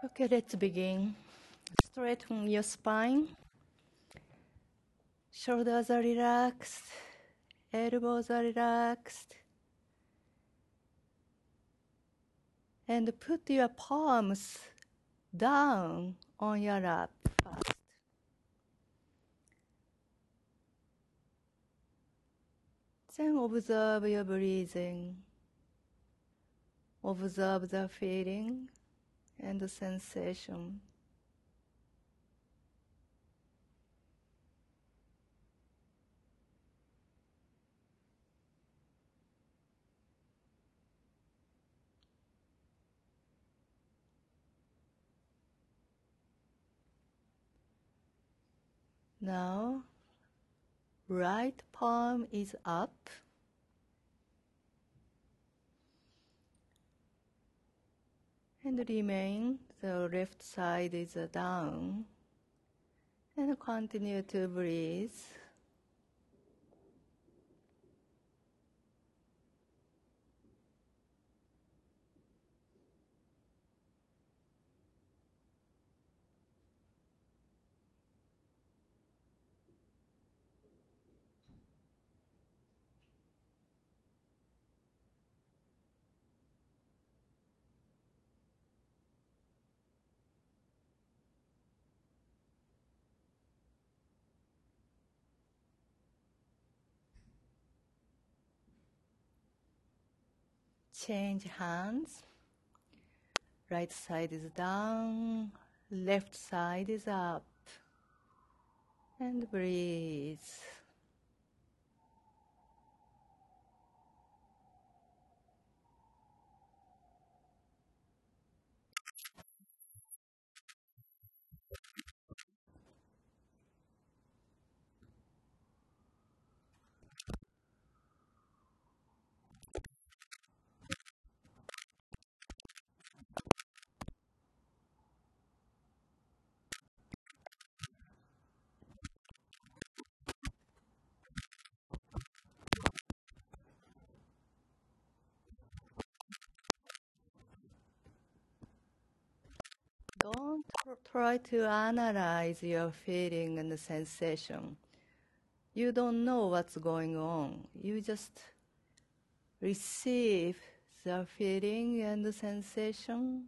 Okay, let's begin. Straighten your spine. Shoulders are relaxed. Elbows are relaxed. And put your palms down on your lap first. Then observe your breathing. Observe the feeling and the sensation. Now, right palm is up. And remain, the left side is down. And continue to breathe. Change hands. Right side is down, left side is up. And breathe. Don't try to analyze your feeling and sensation. You don't know what's going on. You just receive the feeling and the sensation.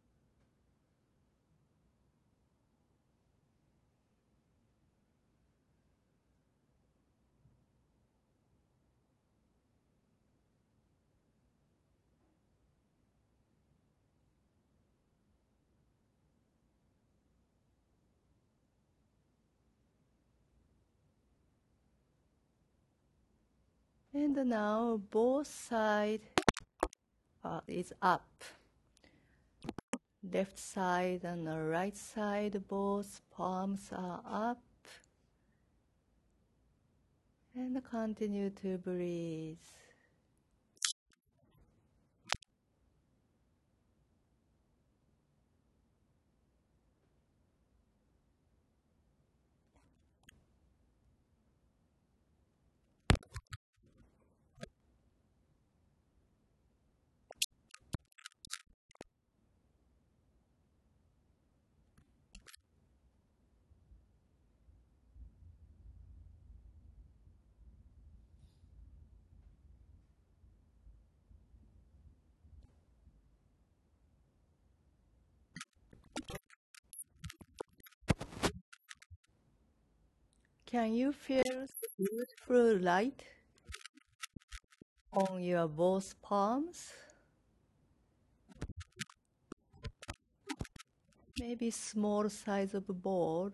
And now both sides is up. Left side and the right side, both palms are up. And continue to breathe. Can you feel beautiful light on your both palms? Maybe small size of ball.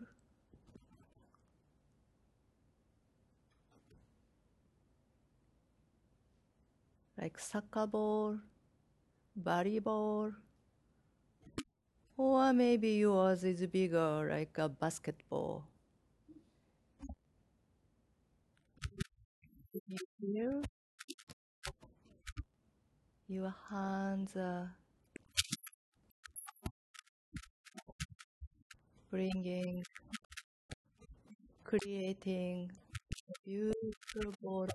Like soccer ball, volleyball. Or maybe yours is bigger, like a basketball. You feel your hands are bringing, creating a beautiful ball.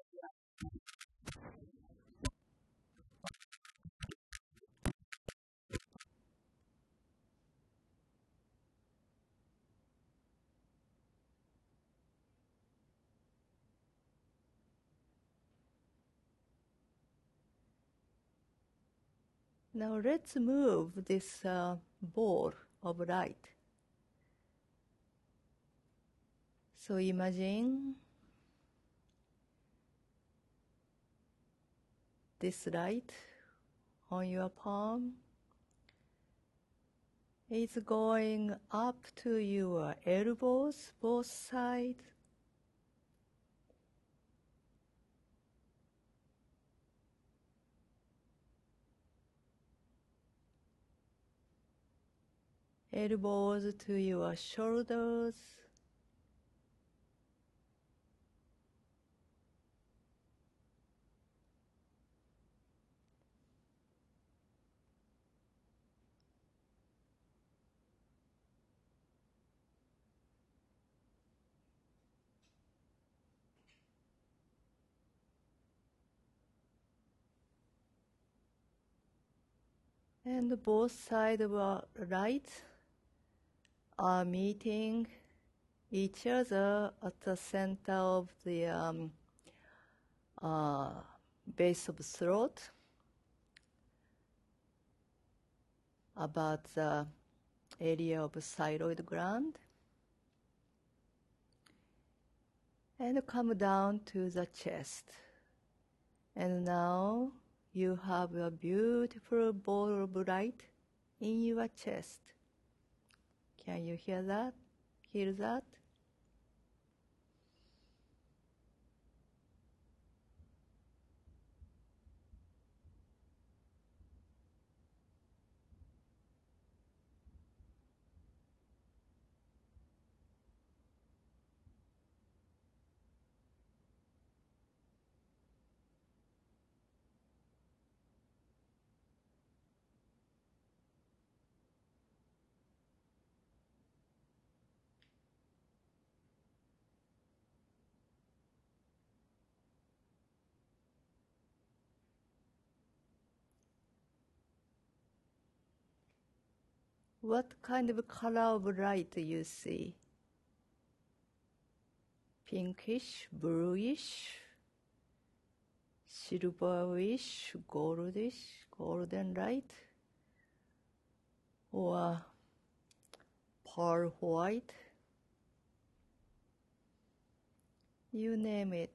Now let's move this ball of light. So imagine this light on your palm is going up to your elbows, both sides. Elbows to your shoulders. And both sides of our light are meeting each other at the center of the base of the throat, about the area of the thyroid gland, and come down to the chest. And now you have a beautiful ball of light in your chest. Can you hear that? Hear that? What kind of color of light you see? Pinkish, bluish, silverish, goldish, golden light, or pearl white? You name it.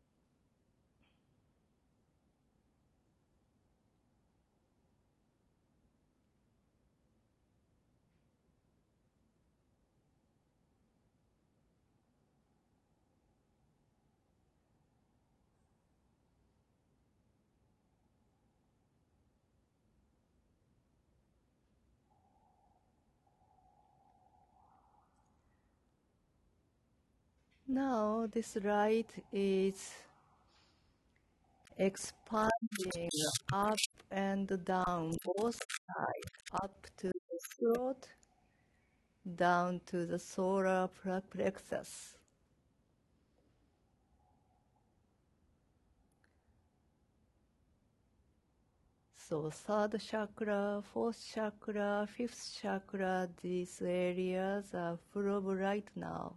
Now this light is expanding up and down, both sides, up to the throat, down to the solar plexus. So third chakra, fourth chakra, fifth chakra, these areas are full of light now.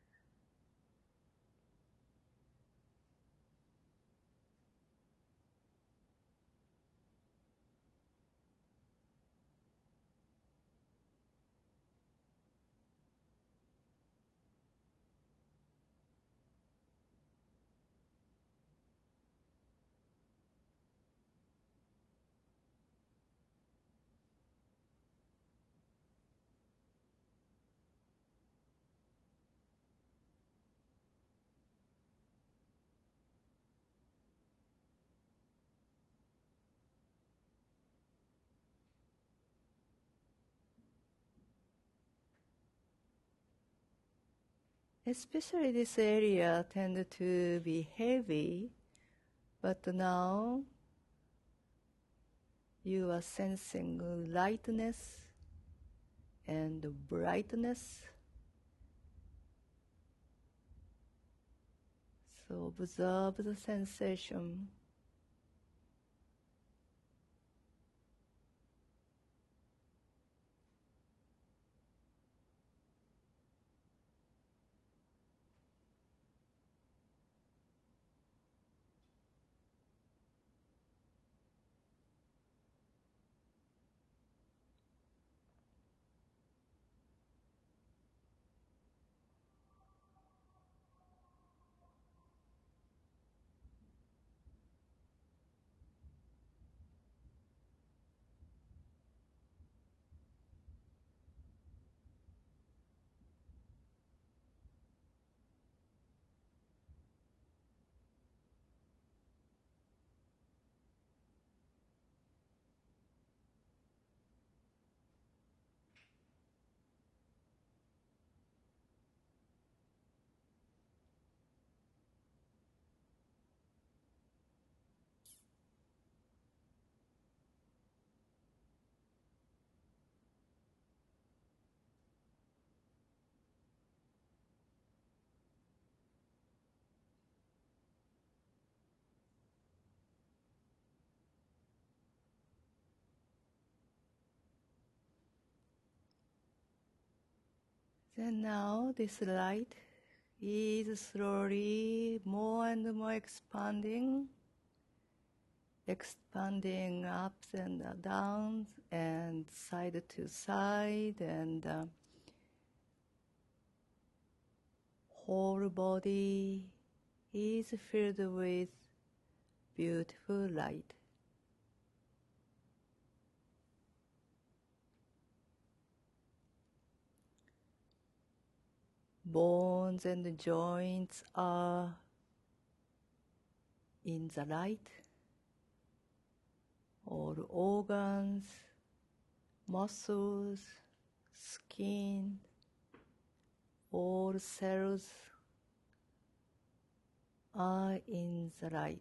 Especially this area tend to be heavy, but now you are sensing lightness and brightness. So observe the sensation. Then now this light is slowly more and more expanding ups and downs and side to side, and whole body is filled with beautiful light. Bones and joints are in the light. All organs, muscles, skin, all cells are in the light.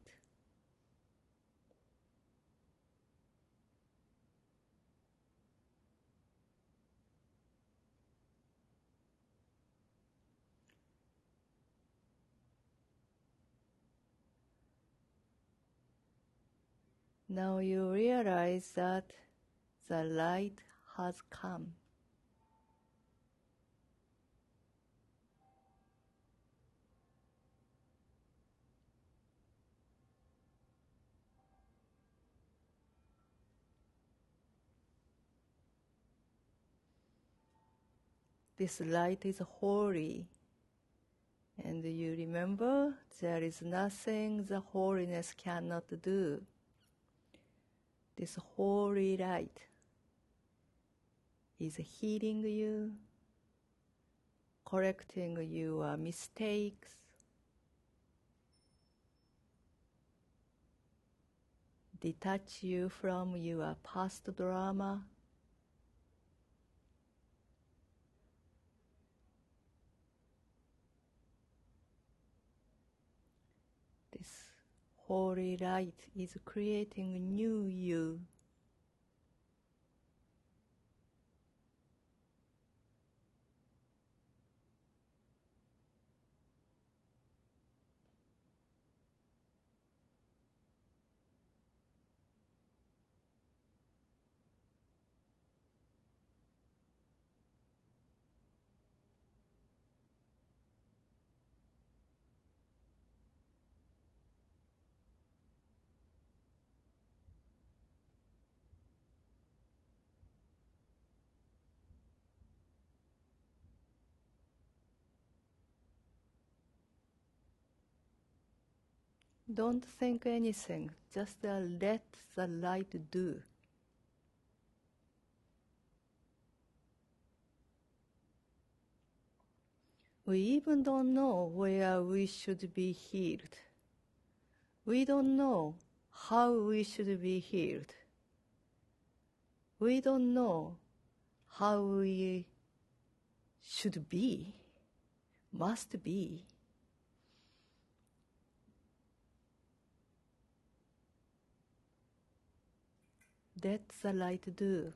Now you realize that the light has come. This light is holy, and you remember there is nothing the holiness cannot do. This holy light is healing you, correcting your mistakes, detach you from your past drama. This holy light is creating a new you. Don't think anything, just let the light do. We even don't know where we should be healed. We don't know how we should be healed. We don't know how we should be, must be. Let the light do.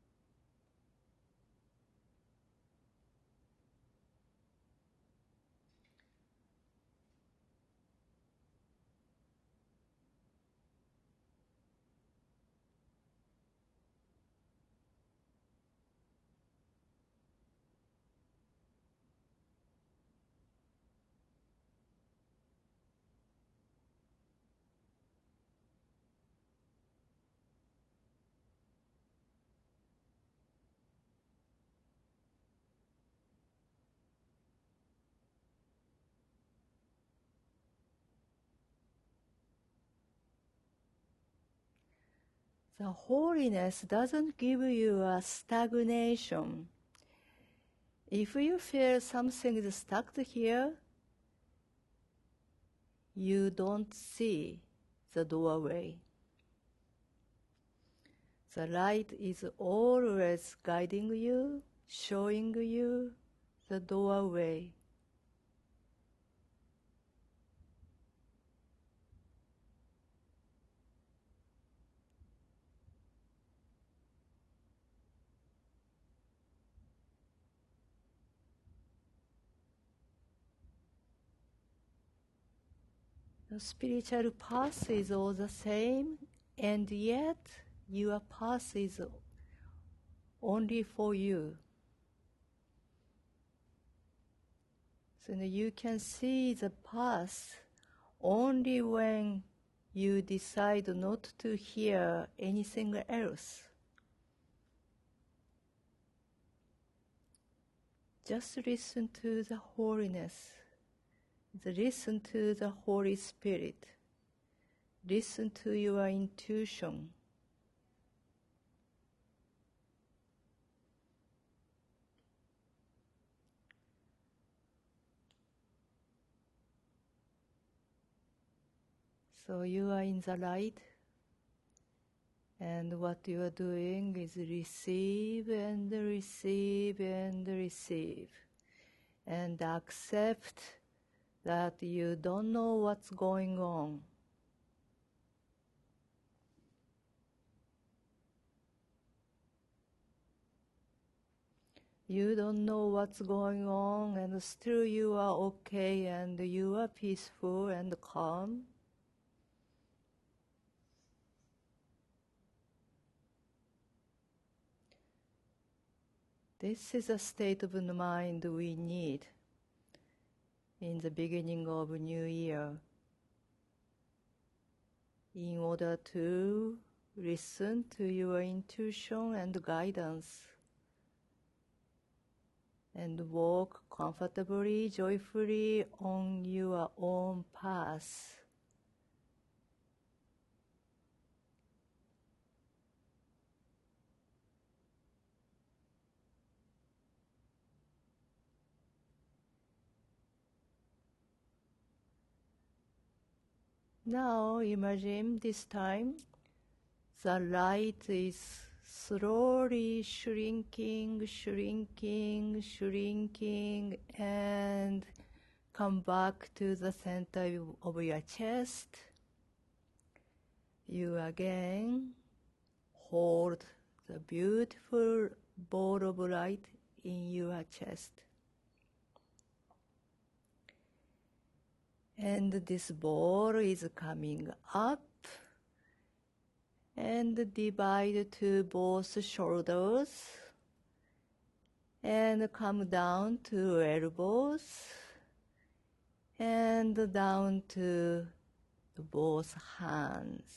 The holiness doesn't give you a stagnation. If you feel something is stuck here, you don't see the doorway. The light is always guiding you, showing you the doorway. The spiritual path is all the same, and yet your path is only for you. So now you can see the path only when you decide not to hear anything else. Just listen to the holiness. Listen to the Holy Spirit. Listen to your intuition. So you are in the light, and what you are doing is receive and receive and receive, and accept that you don't know what's going on. You don't know what's going on, and still you are okay, and you are peaceful and calm. This is a state of the mind we need in the beginning of a new year in order to listen to your intuition and guidance and walk comfortably, joyfully on your own path. Now imagine this time the light is slowly shrinking, shrinking, shrinking, and come back to the center of your chest. You again hold the beautiful ball of light in your chest. And this ball is coming up and divide to both shoulders and come down to elbows and down to both hands.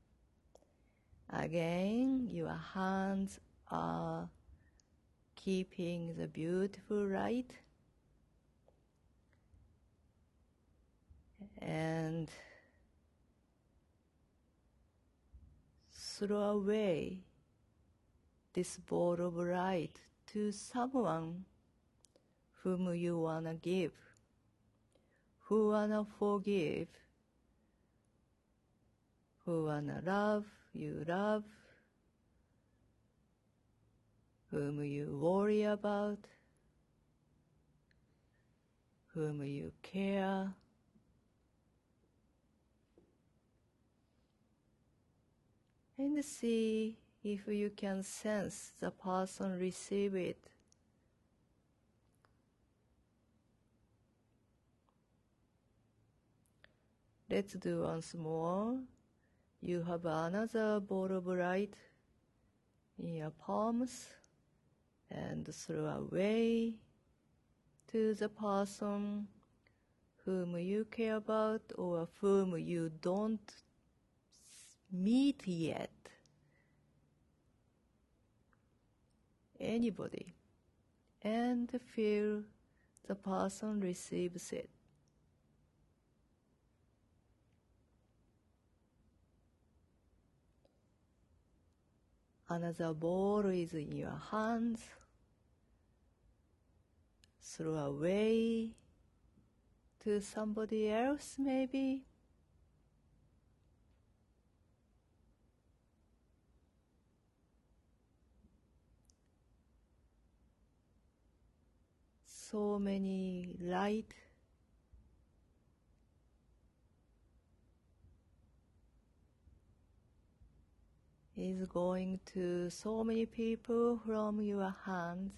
Again, your hands are keeping the beautiful light, and throw away this ball of light to someone whom you wanna give, who wanna forgive, who wanna love, you love, whom you worry about, whom you care. And see if you can sense the person receive it. Let's do once more. You have another ball of light in your palms and throw away to the person whom you care about or whom you don't meet yet. Anybody, and feel the person receives it. Another ball is in your hands. Throw away to somebody else, maybe. So many light is going to so many people from your hands.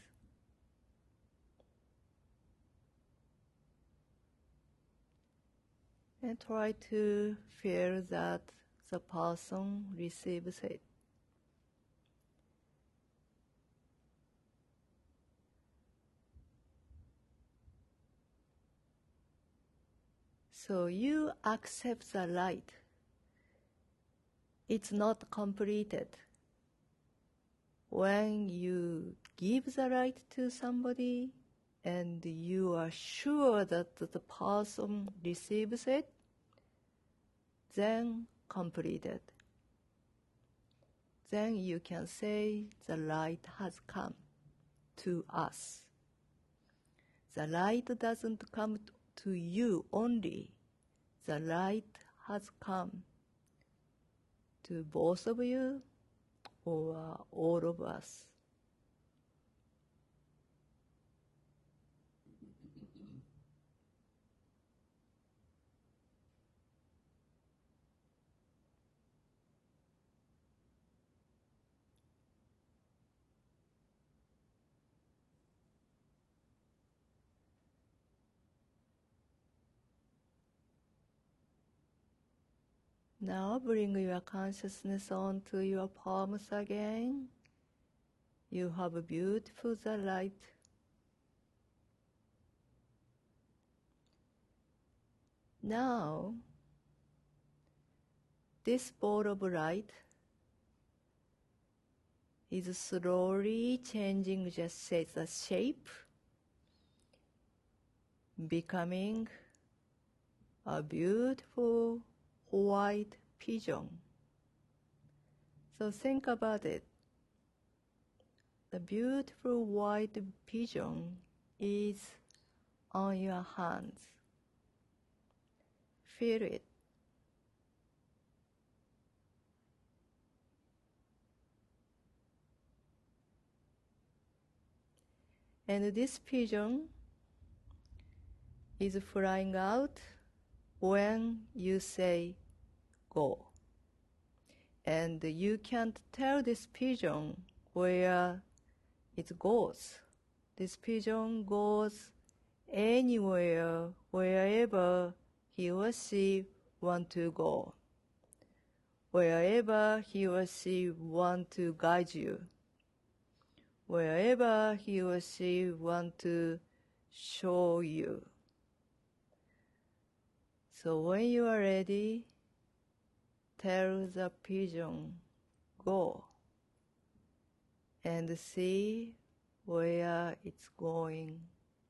And try to feel that the person receives it. So you accept the light. It's not completed. When you give the light to somebody and you are sure that the person receives it, then completed. Then you can say the light has come to us. The light doesn't come to you only. The light has come to both of you or all of us. Now bring your consciousness onto your palms again. You have a beautiful light. Now, this ball of light is slowly changing the shape, becoming a beautiful white pigeon. So think about it. The beautiful white pigeon is on your hands. Feel it. And this pigeon is flying out when you say go. And you can't tell this pigeon where it goes. This pigeon goes anywhere, wherever he or she want to go, wherever he or she want to guide you, wherever he or she want to show you. So when you are ready, tell the pigeon, go, and see where it's going.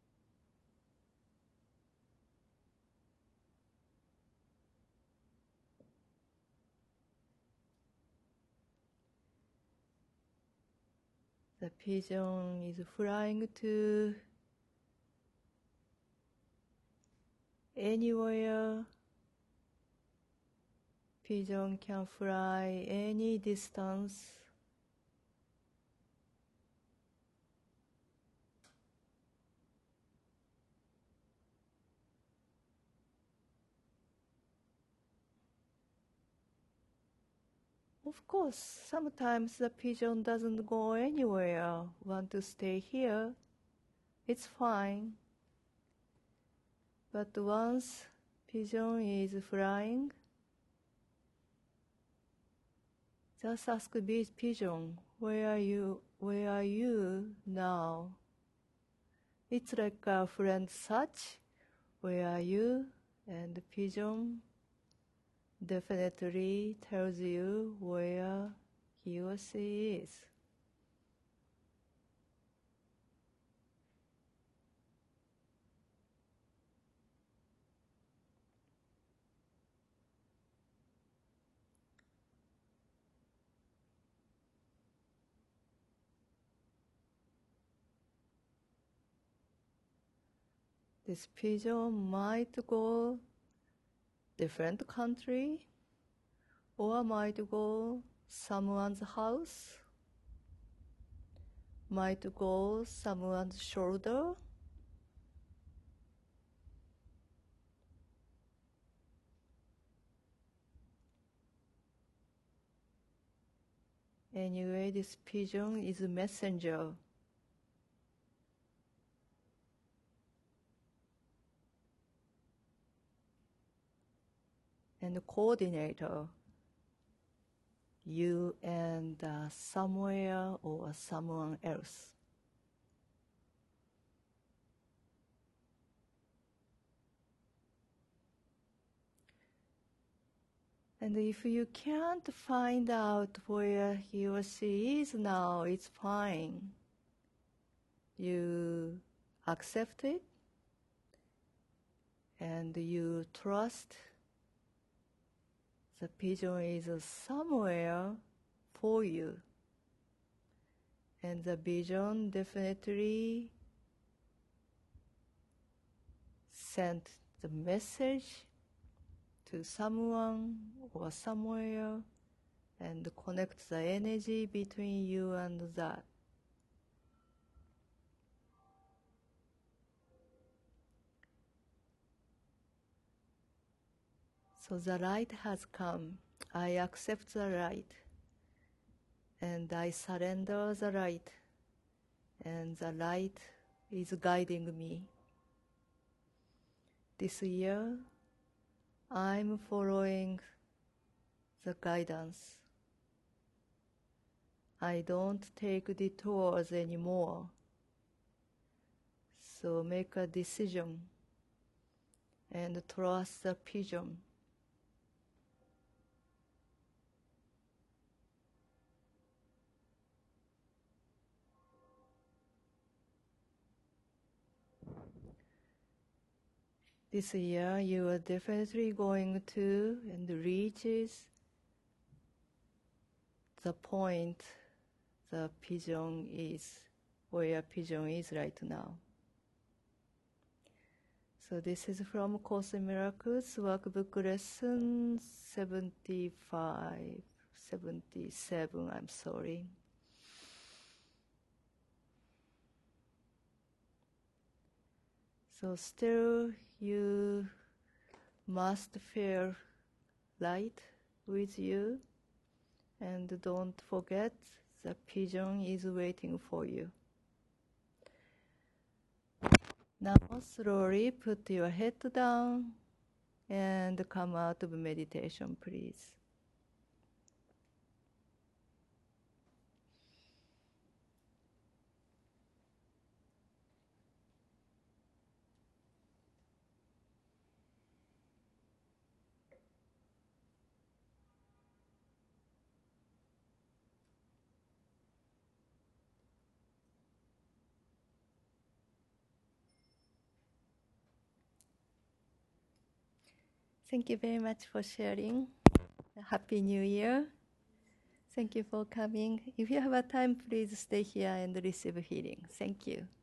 The pigeon is flying to anywhere. Pigeon can fly any distance. Of course, sometimes the pigeon doesn't go anywhere, want to stay here. It's fine. But once pigeon is flying, just ask this pigeon, where are you now? It's like a friend search, where are you? And the pigeon definitely tells you where he or she is. This pigeon might go different country, or might go someone's house, might go someone's shoulder. Anyway, this pigeon is a messenger. And a coordinator. You and somewhere or someone else. And if you can't find out where he or she is now, it's fine. You accept it and you trust the pigeon is somewhere for you. And the vision definitely sent the message to someone or somewhere and connect the energy between you and that. So the light has come. I accept the light. And I surrender the light. And the light is guiding me. This year, I'm following the guidance. I don't take detours anymore. So make a decision and trust the pigeon. This year you are definitely going to and reaches the point the pigeon is, where pigeon is right now. So this is from Course in Miracles, Workbook Lesson 75, 77, I'm sorry. So still you must feel light with you, and don't forget the pigeon is waiting for you. Now slowly put your head down and come out of meditation, please. Thank you very much for sharing. Happy New Year. Thank you for coming. If you have a time, please stay here and receive healing. Thank you.